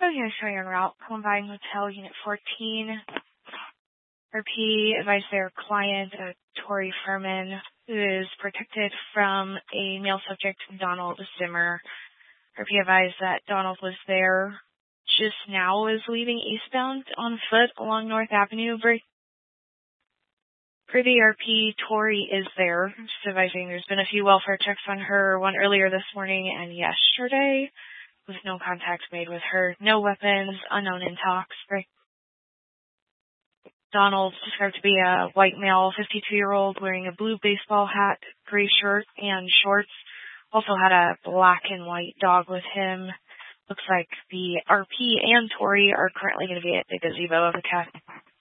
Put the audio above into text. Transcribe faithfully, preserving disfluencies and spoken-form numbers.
Oh, yeah, showing en route. Columbine Hotel, Unit fourteen. R P advised their client, uh, Tori Furman, who is protected from a male subject, Donald Zimmer. R P advised that Donald was there just now, is leaving eastbound on foot along North Avenue. Per the R P, Tori is there. Just advising there's been a few welfare checks on her, one earlier this morning and yesterday, with no contact made with her. No weapons, unknown intox. Donald, described to be a white male, fifty-two-year-old, wearing a blue baseball hat, gray shirt, and shorts. Also had a black and white dog with him. Looks like the R P and Tori are currently going to be at the gazebo of the cabin.